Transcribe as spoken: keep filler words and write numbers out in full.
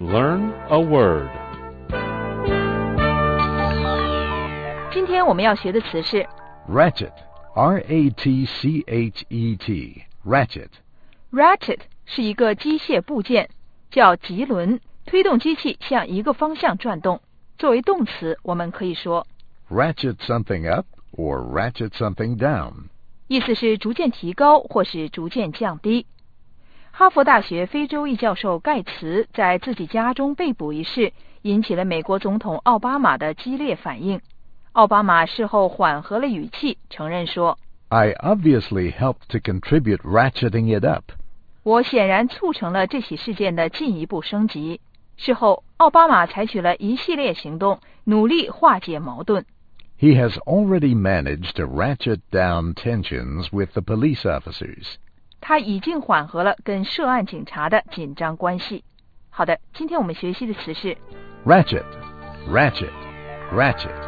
Learn a word. 今天我们要学的词是 Ratchet, R A T C H E T, ratchet. Ratchet 是一个机械部件，叫棘轮，推动机器向一个方向转动。作为动词，我们可以说 Ratchet something up or ratchet something down. 意思是逐渐提高或是逐渐降低。哈佛大学非洲裔教授盖茨在自己家中被捕一事，引起了美国总统奥巴马的激烈反应。奥巴马事后缓和了语气，承认说 I obviously helped to contribute ratcheting it up. 我显然促成了这起事件的进一步升级。事后，奥巴马采取了一系列行动，努力化解矛盾。 He has already managed to ratchet down tensions with the police officers. 他已经缓和了跟涉案警察的紧张关系。好的，今天我们学习的词是 Ratchet, ratchet, ratchet.